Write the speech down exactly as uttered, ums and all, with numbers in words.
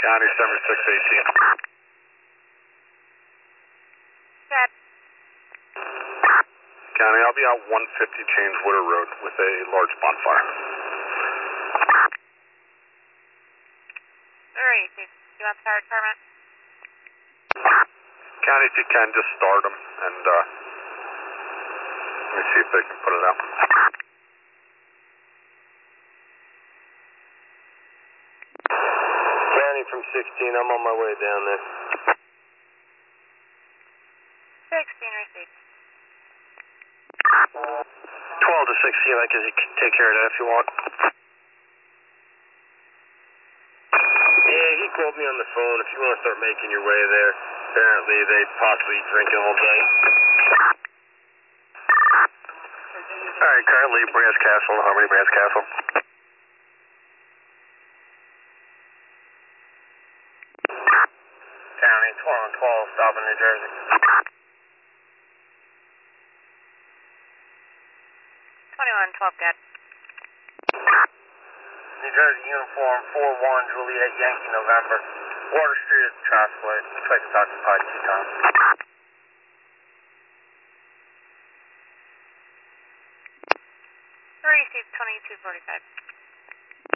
County seventy-six eighteen. Cat. County, I'll be out one fifty James Witter Road with a large bonfire. Alright, do you want the fire department? County, if you can, just start them and uh, let me see if they can put it out. County from sixteen, I'm on my way down there. sixteen received. twelve to sixteen, I can take care of that if you want. Yeah, he called me on the phone. If you want to start making your way there, apparently they possibly drinking all day. Alright, currently Brass Castle, Harmony Brass Castle. County, twelve and twelve, stopping New Jersey. twenty-one twelve, Cat. New Jersey uniform four one, Juliet Yankee, November. Water Street is traffic light. Looks like it's occupied two times. Received twenty-two forty-five.